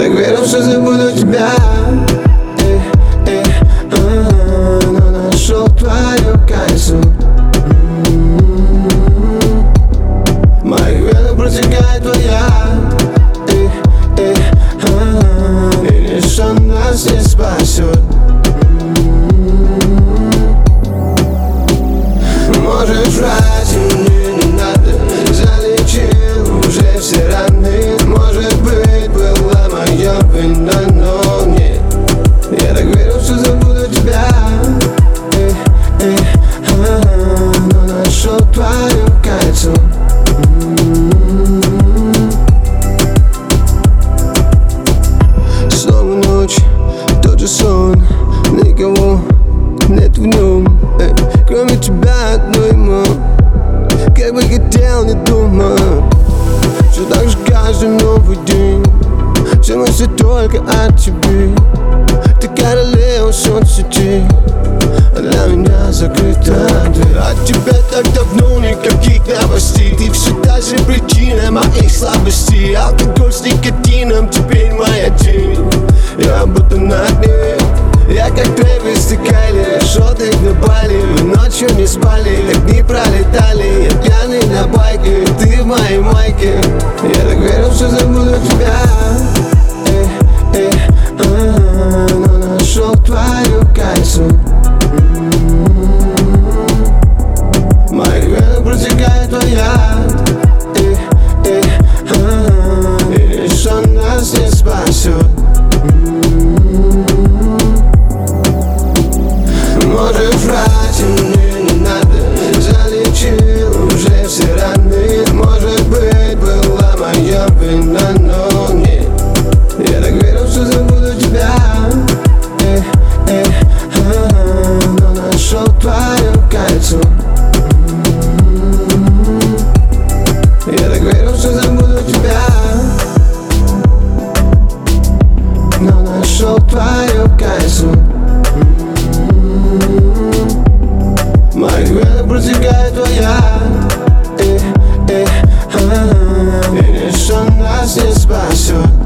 так верил, что забуду тебя, но нашел твое кольцо. В моих венах протекает твоя, и ничто нас не спасет. Можешь врать, мне не надо, залечил уже все раны. Может быть, была моя вина, но нет. Я так верил, что забуду тебя, но нашел твое кольцо. Снова ночь, тот же сон, никого нет в нем, кроме тебя одной, мо. Как бы хотел, не думал, все так же каждый новый день. Все мысли только о тебе. Ты королева соцсетей, а для меня закрыта дверь. От тебя так давно никаких новостей. Ты все та же причина моих слабостей. Алкоголь с никотином теперь моя тень. Я будто на дне. Я как Трэвис и Кайли, шоты на Бали. Мы ночью не спали, как дни пролетали. Я пьяный на байке, ты в моей майке. Я так верил, что забуду тебя, но нашел твое кольцо. В моих венах протекает твоя, и ничто нас не спасет. Можешь врать, мне не надо, залечил уже все раны. Может быть, была моя вина, но нет. Я так верил, что забуду тебя, но нашел твое кольцо. Я так верил, что забуду тебя, но нашел твое кольцо. В моих венах протекает твоя, и ничто нас не спасет.